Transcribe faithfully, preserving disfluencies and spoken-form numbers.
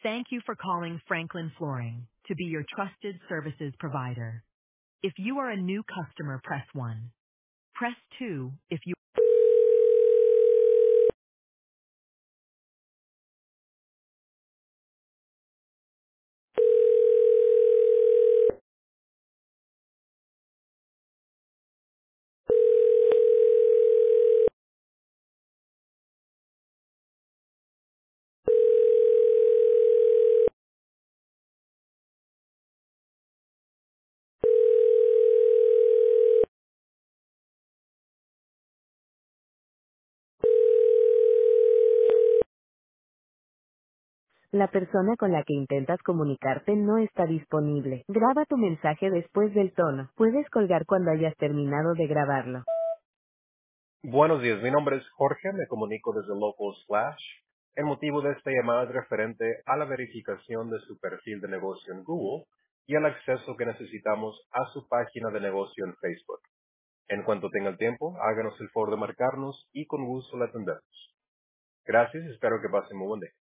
Thank you for calling Franklin Flooring to be your trusted services provider. If you are a new customer, press one. Press two if you... La persona con la que intentas comunicarte no está disponible. Graba tu mensaje después del tono. Puedes colgar cuando hayas terminado de grabarlo. Buenos días, mi nombre es Jorge, me comunico desde Local Slash. El motivo de esta llamada es referente a la verificación de su perfil de negocio en Google y al acceso que necesitamos a su página de negocio en Facebook. En cuanto tenga el tiempo, háganos el favor de marcarnos y con gusto la atendemos. Gracias, espero que pasen muy buen día.